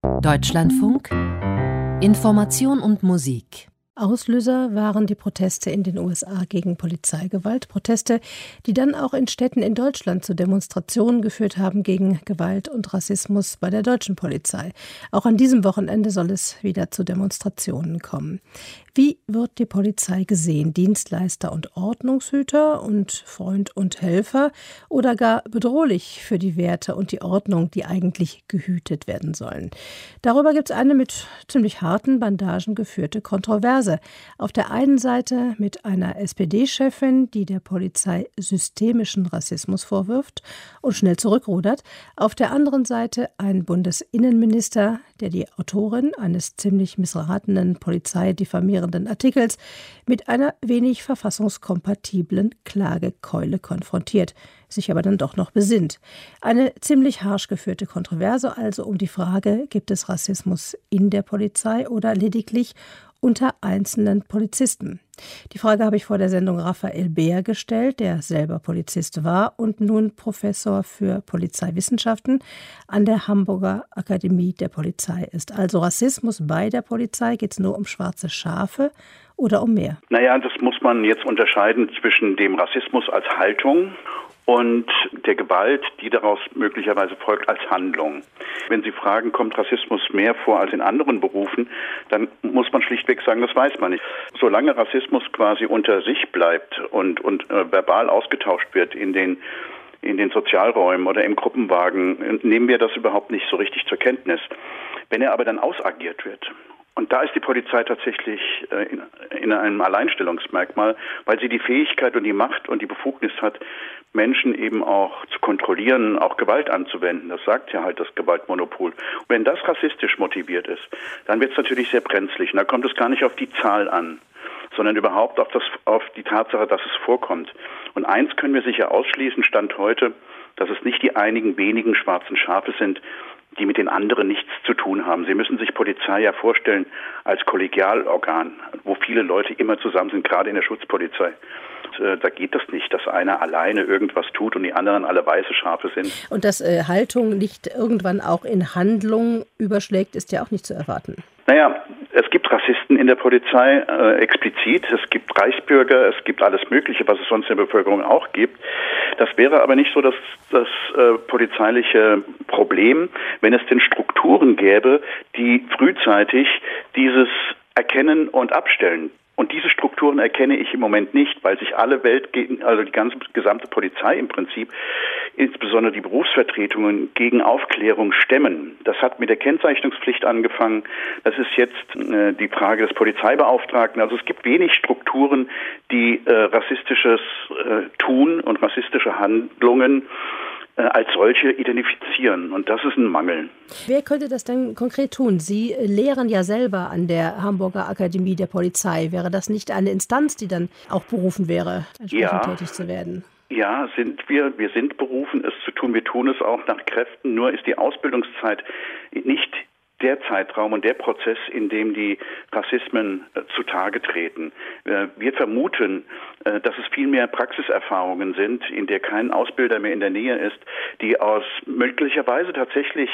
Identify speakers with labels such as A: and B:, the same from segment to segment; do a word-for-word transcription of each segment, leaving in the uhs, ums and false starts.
A: Deutschlandfunk Information und Musik.
B: Auslöser waren die Proteste in den U S A gegen Polizeigewalt. Proteste, die dann auch in Städten in Deutschland zu Demonstrationen geführt haben gegen Gewalt und Rassismus bei der deutschen Polizei. Auch an diesem Wochenende soll es wieder zu Demonstrationen kommen. Wie wird die Polizei gesehen? Dienstleister und Ordnungshüter und Freund und Helfer oder gar bedrohlich für die Werte und die Ordnung, die eigentlich gehütet werden sollen? Darüber gibt es eine mit ziemlich harten Bandagen geführte Kontroverse. Auf der einen Seite mit einer S P D-Chefin, die der Polizei systemischen Rassismus vorwirft und schnell zurückrudert. Auf der anderen Seite ein Bundesinnenminister, der die Autorin eines ziemlich missratenen polizeidifamierenden Artikels mit einer wenig verfassungskompatiblen Klagekeule konfrontiert, sich aber dann doch noch besinnt. Eine ziemlich harsch geführte Kontroverse also um die Frage, gibt es Rassismus in der Polizei oder lediglich unter einzelnen Polizisten? Die Frage habe ich vor der Sendung Raphael Behr gestellt, der selber Polizist war und nun Professor für Polizeiwissenschaften an der Hamburger Akademie der Polizei ist. Also Rassismus bei der Polizei, geht es nur um schwarze Schafe oder um mehr?
C: Naja, das muss man jetzt unterscheiden zwischen dem Rassismus als Haltung und der Gewalt, die daraus möglicherweise folgt als Handlung. Wenn Sie fragen, kommt Rassismus mehr vor als in anderen Berufen, dann muss man schlichtweg sagen, das weiß man nicht. Solange Rassismus quasi unter sich bleibt und, und äh, verbal ausgetauscht wird in den in den Sozialräumen oder im Gruppenwagen, nehmen wir das überhaupt nicht so richtig zur Kenntnis. Wenn er aber dann ausagiert wird, und da ist die Polizei tatsächlich äh, in, in einem Alleinstellungsmerkmal, weil sie die Fähigkeit und die Macht und die Befugnis hat, Menschen eben auch zu kontrollieren, auch Gewalt anzuwenden. Das sagt ja halt das Gewaltmonopol. Und wenn das rassistisch motiviert ist, dann wird es natürlich sehr brenzlig. Und da kommt es gar nicht auf die Zahl an, sondern überhaupt auf, das, auf die Tatsache, dass es vorkommt. Und eins können wir sicher ausschließen, Stand heute, dass es nicht die einigen wenigen schwarzen Schafe sind, die mit den anderen nichts zu tun haben. Sie müssen sich Polizei ja vorstellen als Kollegialorgan, wo viele Leute immer zusammen sind, gerade in der Schutzpolizei. Und, äh, da geht das nicht, dass einer alleine irgendwas tut und die anderen alle weiße Schafe sind.
B: Und dass äh, Haltung nicht irgendwann auch in Handlung überschlägt, ist ja auch nicht zu erwarten.
C: Naja, es gibt Rassisten in der Polizei äh, explizit, es gibt Reichsbürger, es gibt alles Mögliche, was es sonst in der Bevölkerung auch gibt. Das wäre aber nicht so das, das äh, polizeiliche Problem, wenn es denn Strukturen gäbe, die frühzeitig dieses erkennen und abstellen. Und diese Strukturen erkenne ich im Moment nicht, weil sich alle Welt, also die ganze gesamte Polizei im Prinzip, insbesondere die Berufsvertretungen, gegen Aufklärung stemmen. Das hat mit der Kennzeichnungspflicht angefangen. Das ist jetzt äh, die Frage des Polizeibeauftragten. Also es gibt wenig Strukturen, die äh, rassistisches äh, Tun und rassistische Handlungen als solche identifizieren. Und das ist ein Mangel.
B: Wer könnte das denn konkret tun? Sie lehren ja selber an der Hamburger Akademie der Polizei. Wäre das nicht eine Instanz, die dann auch berufen wäre, entsprechend ja, tätig zu werden?
C: Ja, sind wir. Wir sind berufen, es zu tun. Wir tun es auch nach Kräften. Nur ist die Ausbildungszeit nicht der Zeitraum und der Prozess, in dem die Rassismen äh, zutage treten. Äh, wir vermuten, äh, dass es viel mehr Praxiserfahrungen sind, in der kein Ausbilder mehr in der Nähe ist, die aus möglicherweise tatsächlich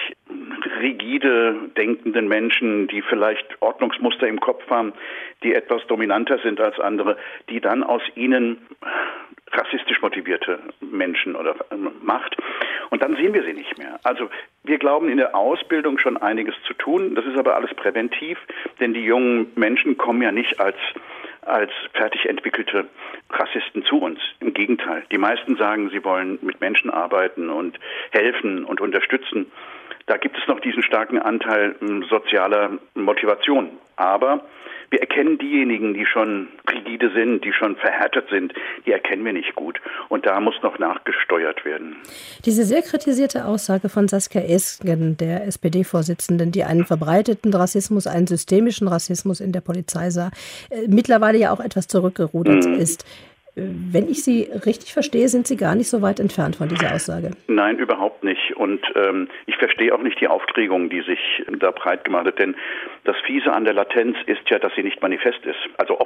C: rigide denkenden Menschen, die vielleicht Ordnungsmuster im Kopf haben, die etwas dominanter sind als andere, die dann aus ihnen rassistisch motivierte Menschen oder Macht. Und dann sehen wir sie nicht mehr. Also wir glauben in der Ausbildung schon einiges zu tun. Das ist aber alles präventiv, denn die jungen Menschen kommen ja nicht als als fertig entwickelte Rassisten zu uns. Im Gegenteil. Die meisten sagen, sie wollen mit Menschen arbeiten und helfen und unterstützen. Da gibt es noch diesen starken Anteil m, sozialer Motivation. Aber wir erkennen diejenigen, die schon rigide sind, die schon verhärtet sind, die erkennen wir nicht gut. Und da muss noch nachgesteuert werden.
B: Diese sehr kritisierte Aussage von Saskia Esken, der S P D-Vorsitzenden, die einen verbreiteten Rassismus, einen systemischen Rassismus in der Polizei sah, mittlerweile ja auch etwas zurückgerudert mhm. ist. Wenn ich Sie richtig verstehe, sind Sie gar nicht so weit entfernt von dieser Aussage.
C: Nein, überhaupt nicht. Und ähm, ich verstehe auch nicht die Aufregung, die sich da breit gemacht hat. Denn das Fiese an der Latenz ist ja, dass sie nicht manifest ist, also offen.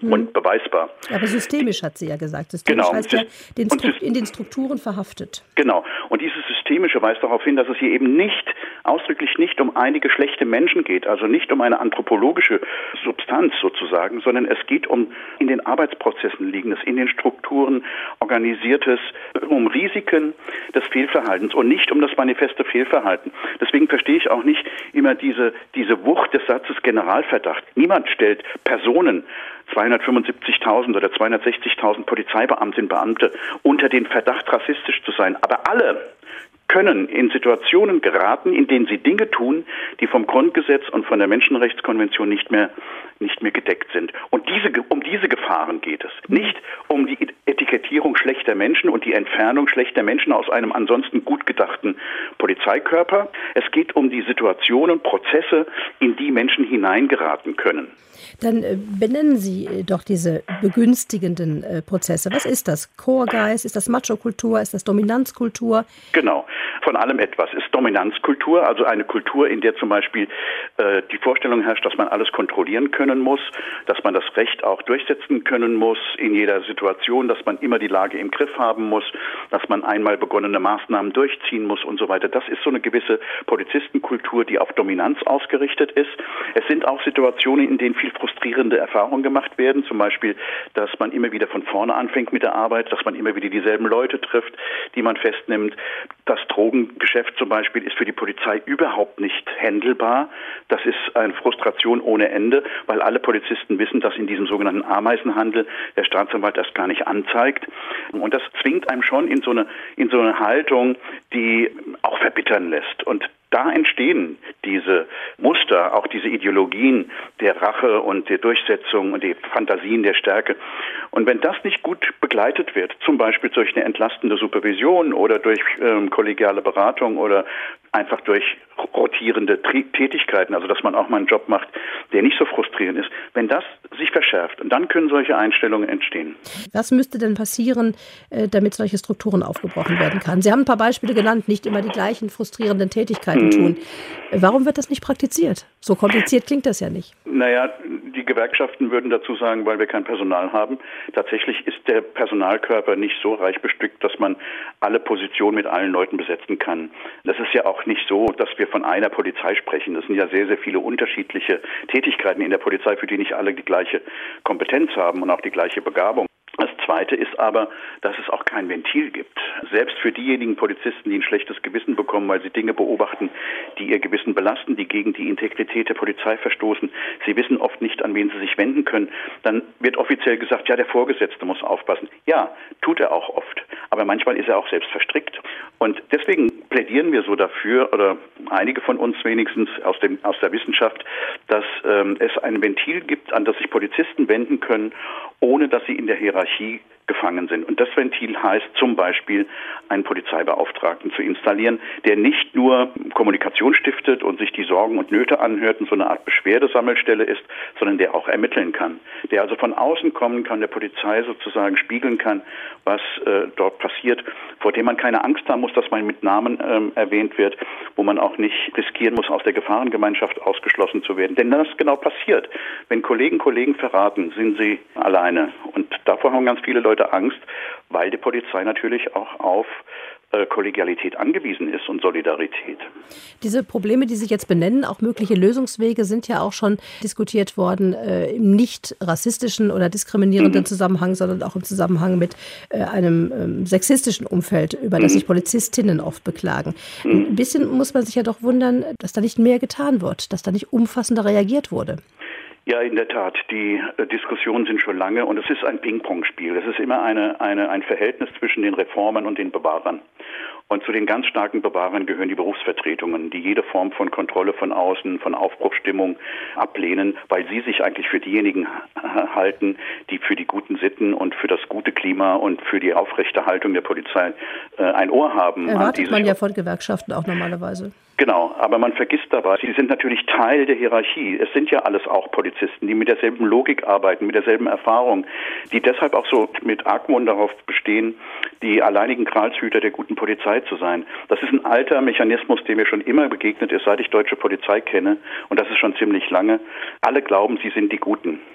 B: hm.
C: und beweisbar.
B: Aber systemisch hat sie ja gesagt. Systemisch
C: genau.
B: heißt ja, den Stru- in den Strukturen verhaftet.
C: Genau. Und dieses Systemische weist darauf hin, dass es hier eben nicht, ausdrücklich nicht um einige schlechte Menschen geht, also nicht um eine anthropologische Substanz sozusagen, sondern es geht um in den Arbeitsprozessen liegendes, in den Strukturen organisiertes, um Risiken des Fehlverhaltens und nicht um das manifeste Fehlverhalten. Deswegen verstehe ich auch nicht immer diese, diese Wucht des Satzes Generalverdacht. Niemand stellt Personen, zweihundertfünfundsiebzigtausend oder zweihundertsechzigtausend Polizeibeamtinnen und Beamte unter den Verdacht, rassistisch zu sein. Aber alle können in Situationen geraten, in denen sie Dinge tun, die vom Grundgesetz und von der Menschenrechtskonvention nicht mehr, nicht mehr gedeckt sind. Und diese, um diese Gefahren geht es. Nicht um die Etikettierung schlechter Menschen und die Entfernung schlechter Menschen aus einem ansonsten gut gedachten Polizeikörper. Es geht um die Situationen, Prozesse, in die Menschen hineingeraten können.
B: Dann äh, benennen Sie äh, doch diese begünstigenden äh, Prozesse. Was ist das? Chorgeist? Ist das Macho-Kultur? Ist das Dominanzkultur?
C: Genau, von allem etwas. Ist Dominanzkultur, also eine Kultur, in der zum Beispiel äh, die Vorstellung herrscht, dass man alles kontrollieren können muss, dass man das Recht auch durchsetzen können muss in jeder Situation, dass man immer die Lage im Griff haben muss, dass man einmal begonnene Maßnahmen durchziehen muss und so weiter. Das ist so eine gewisse Polizistenkultur, die auf Dominanz ausgerichtet ist. Es sind auch Situationen, in denen viel frustrierende Erfahrungen gemacht werden, zum Beispiel, dass man immer wieder von vorne anfängt mit der Arbeit, dass man immer wieder dieselben Leute trifft, die man festnimmt. Das Drogengeschäft zum Beispiel ist für die Polizei überhaupt nicht handelbar. Das ist eine Frustration ohne Ende, weil alle Polizisten wissen, dass in diesem sogenannten Ameisenhandel der Staatsanwalt das gar nicht anzeigt. Und das zwingt einem schon in so eine, in so eine Haltung, die auch verbittern lässt. Und da entstehen diese Muster, auch diese Ideologien der Rache und der Durchsetzung und die Fantasien der Stärke. Und wenn das nicht gut begleitet wird, zum Beispiel durch eine entlastende Supervision oder durch ähm, kollegiale Beratung oder einfach durch rotierende Tätigkeiten, also dass man auch mal einen Job macht, der nicht so frustrierend ist, wenn das sich verschärft, und dann können solche Einstellungen entstehen.
B: Was müsste denn passieren, damit solche Strukturen aufgebrochen werden kann? Sie haben ein paar Beispiele genannt, nicht immer die gleichen frustrierenden Tätigkeiten tun. Warum wird das nicht praktiziert? So kompliziert klingt das ja nicht.
C: Naja, die Gewerkschaften würden dazu sagen, weil wir kein Personal haben. Tatsächlich ist der Personalkörper nicht so reich bestückt, dass man alle Positionen mit allen Leuten besetzen kann. Das ist ja auch nicht so, dass wir von einer Polizei sprechen. Das sind ja sehr, sehr viele unterschiedliche Tätigkeiten in der Polizei, für die nicht alle die gleiche Kompetenz haben und auch die gleiche Begabung. Das Zweite ist aber, dass es auch kein Ventil gibt. Selbst für diejenigen Polizisten, die ein schlechtes Gewissen bekommen, weil sie Dinge beobachten, die ihr Gewissen belasten, die gegen die Integrität der Polizei verstoßen, sie wissen oft nicht, an wen sie sich wenden können, dann wird offiziell gesagt, ja, der Vorgesetzte muss aufpassen. Ja, tut er auch oft. Aber manchmal ist er auch selbst verstrickt. Und deswegen plädieren wir so dafür, oder einige von uns wenigstens aus dem, aus der Wissenschaft, dass ähm, es ein Ventil gibt, an das sich Polizisten wenden können, ohne dass sie in der Hierarchie gefangen sind. Und das Ventil heißt zum Beispiel, einen Polizeibeauftragten zu installieren, der nicht nur Kommunikation stiftet und sich die Sorgen und Nöte anhört und so eine Art Beschwerdesammelstelle ist, sondern der auch ermitteln kann. Der also von außen kommen kann, der Polizei sozusagen spiegeln kann, was äh, dort passiert, vor dem man keine Angst haben muss, dass man mit Namen ähm, erwähnt wird, wo man auch nicht riskieren muss, aus der Gefahrengemeinschaft ausgeschlossen zu werden. Denn das genau passiert. Wenn Kollegen Kollegen verraten, sind sie alleine. Und davor haben ganz viele Leute Angst, weil die Polizei natürlich auch auf äh, Kollegialität angewiesen ist und Solidarität.
B: Diese Probleme, die Sie jetzt benennen, auch mögliche Lösungswege, sind ja auch schon diskutiert worden äh, im nicht rassistischen oder diskriminierenden mhm. Zusammenhang, sondern auch im Zusammenhang mit äh, einem ähm, sexistischen Umfeld, über das mhm. sich Polizistinnen oft beklagen. Mhm. Ein bisschen muss man sich ja doch wundern, dass da nicht mehr getan wird, dass da nicht umfassender reagiert wurde.
C: Ja, in der Tat. Die äh, Diskussionen sind schon lange und es ist ein Ping-Pong-Spiel. Es ist immer eine, eine, ein Verhältnis zwischen den Reformern und den Bewahrern. Und zu den ganz starken Bewahrern gehören die Berufsvertretungen, die jede Form von Kontrolle von außen, von Aufbruchsstimmung ablehnen, weil sie sich eigentlich für diejenigen halten, die für die guten Sitten und für das gute Klima und für die Aufrechterhaltung der Polizei äh, ein Ohr haben.
B: Erwartet man ja von Gewerkschaften auch normalerweise.
C: Genau, aber man vergisst dabei, sie sind natürlich Teil der Hierarchie. Es sind ja alles auch Polizisten, die mit derselben Logik arbeiten, mit derselben Erfahrung, die deshalb auch so mit Argwohn darauf bestehen, die alleinigen Gralshüter der guten Polizei zu sein. Das ist ein alter Mechanismus, dem mir schon immer begegnet ist, seit ich deutsche Polizei kenne, und das ist schon ziemlich lange. Alle glauben, sie sind die Guten.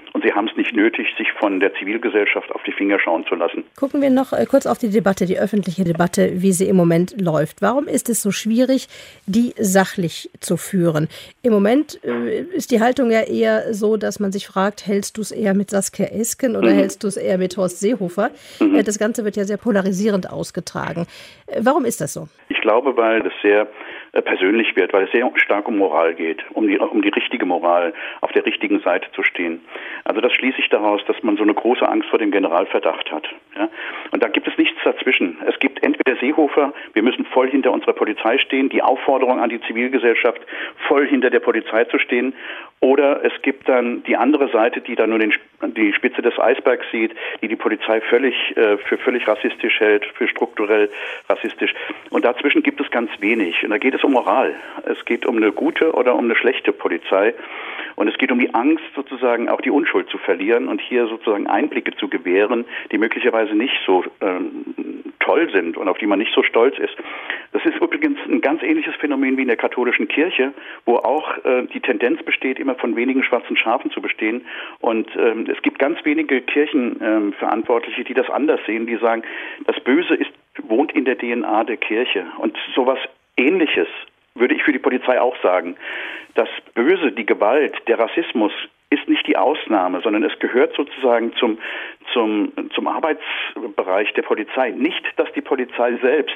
C: Und sie haben es nicht nötig, sich von der Zivilgesellschaft auf die Finger schauen zu lassen.
B: Gucken wir noch kurz auf die Debatte, die öffentliche Debatte, wie sie im Moment läuft. Warum ist es so schwierig, die sachlich zu führen? Im Moment äh, ist die Haltung ja eher so, dass man sich fragt, hältst du es eher mit Saskia Esken oder mhm. hältst du es eher mit Horst Seehofer? Mhm. Äh, das Ganze wird ja sehr polarisierend ausgetragen. Äh, warum ist das so?
C: Ich glaube, weil das sehr persönlich wird, weil es sehr stark um Moral geht, um die, um die richtige Moral, auf der richtigen Seite zu stehen. Also das schließe ich daraus, dass man so eine große Angst vor dem Generalverdacht hat. Ja? Und da gibt es nichts dazwischen. Es gibt entweder Seehofer, wir müssen voll hinter unserer Polizei stehen, die Aufforderung an die Zivilgesellschaft, voll hinter der Polizei zu stehen, oder es gibt dann die andere Seite, die dann nur den, die Spitze des Eisbergs sieht, die die Polizei völlig äh, für völlig rassistisch hält, für strukturell rassistisch. Und dazwischen gibt es ganz wenig. Und da geht es um Moral. Es geht um eine gute oder um eine schlechte Polizei. Und es geht um die Angst, sozusagen auch die Unschuld zu verlieren und hier sozusagen Einblicke zu gewähren, die möglicherweise nicht so ähm, toll sind und auf die man nicht so stolz ist. Das ist übrigens ein ganz ähnliches Phänomen wie in der katholischen Kirche, wo auch äh, die Tendenz besteht, immer von wenigen schwarzen Schafen zu bestehen. Und ähm, es gibt ganz wenige Kirchenverantwortliche, ähm, die das anders sehen, die sagen, das Böse ist, wohnt in der D N A der Kirche. Und sowas Ähnliches würde ich für die Polizei auch sagen. Das Böse, die Gewalt, der Rassismus ist nicht die Ausnahme, sondern es gehört sozusagen zum, zum, zum Arbeitsbereich der Polizei. Nicht, dass die Polizei selbst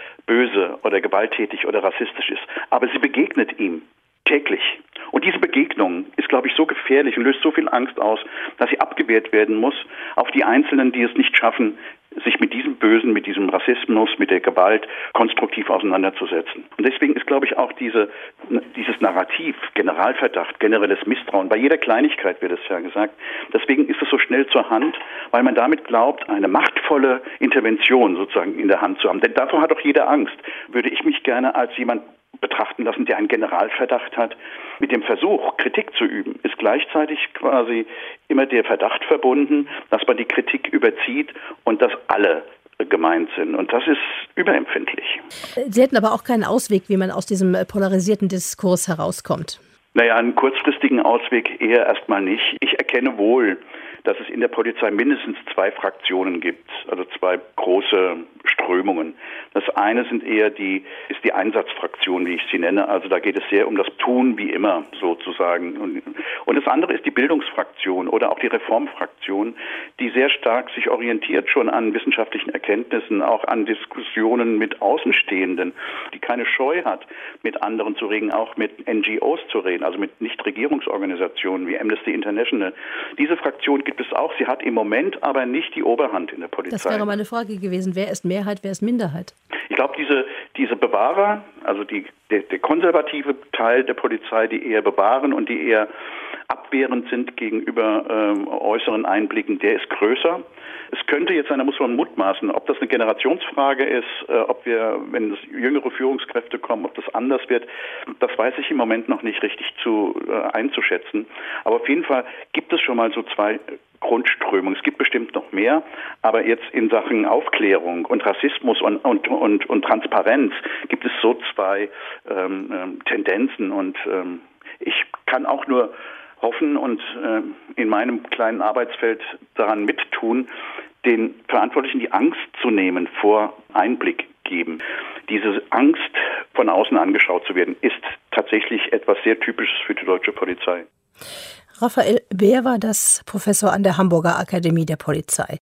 C: böse oder gewalttätig oder rassistisch ist, aber sie begegnet ihm täglich. Und diese Begegnung ist, glaube ich, so gefährlich und löst so viel Angst aus, dass sie abgewehrt werden muss auf die Einzelnen, die es nicht schaffen, sich mit diesem Bösen, mit diesem Rassismus, mit der Gewalt konstruktiv auseinanderzusetzen. Und deswegen ist, glaube ich, auch diese, dieses Narrativ, Generalverdacht, generelles Misstrauen, bei jeder Kleinigkeit wird es ja gesagt, deswegen ist es so schnell zur Hand, weil man damit glaubt, eine machtvolle Intervention sozusagen in der Hand zu haben. Denn davor hat doch jeder Angst. Würde ich mich gerne als jemand betrachten lassen, der einen Generalverdacht hat. Mit dem Versuch, Kritik zu üben, ist gleichzeitig quasi immer der Verdacht verbunden, dass man die Kritik überzieht und dass alle gemeint sind. Und das ist überempfindlich.
B: Sie hätten aber auch keinen Ausweg, wie man aus diesem polarisierten Diskurs herauskommt.
C: Naja, einen kurzfristigen Ausweg eher erstmal nicht. Ich erkenne wohl, dass es in der Polizei mindestens zwei Fraktionen gibt, also zwei große Strömungen. Das eine sind eher die, ist die Einsatzfraktion, wie ich sie nenne. Also da geht es sehr um das Tun wie immer sozusagen. Und, und das andere ist die Bildungsfraktion oder auch die Reformfraktion, die sehr stark sich orientiert schon an wissenschaftlichen Erkenntnissen, auch an Diskussionen mit Außenstehenden, die keine Scheu hat, mit anderen zu reden, auch mit N G Os zu reden, also mit Nichtregierungsorganisationen wie Amnesty International. Diese Fraktion gibt es auch. Sie hat im Moment aber nicht die Oberhand in der Polizei.
B: Das wäre meine Frage gewesen. Wer ist Mehrheit, wer ist Minderheit?
C: Ich glaube, diese, diese Bewahrer, also die, der, der konservative Teil der Polizei, die eher bewahren und die eher abwehrend sind gegenüber ähm, äußeren Einblicken, der ist größer. Es könnte jetzt sein, da muss man mutmaßen, ob das eine Generationsfrage ist, äh, ob wir, wenn es jüngere Führungskräfte kommen, ob das anders wird, das weiß ich im Moment noch nicht richtig zu äh, einzuschätzen. Aber auf jeden Fall gibt es schon mal so zwei Grundströmungen. Es gibt bestimmt noch mehr, aber jetzt in Sachen Aufklärung und Rassismus und, und, und, und Transparenz gibt es so zwei ähm, ähm, Tendenzen und ähm, ich kann auch nur hoffen und äh, in meinem kleinen Arbeitsfeld daran mittun, den Verantwortlichen die Angst zu nehmen vor Einblick geben. Diese Angst, von außen angeschaut zu werden, ist tatsächlich etwas sehr Typisches für die deutsche Polizei.
B: Raphael Behr war das, Professor an der Hamburger Akademie der Polizei.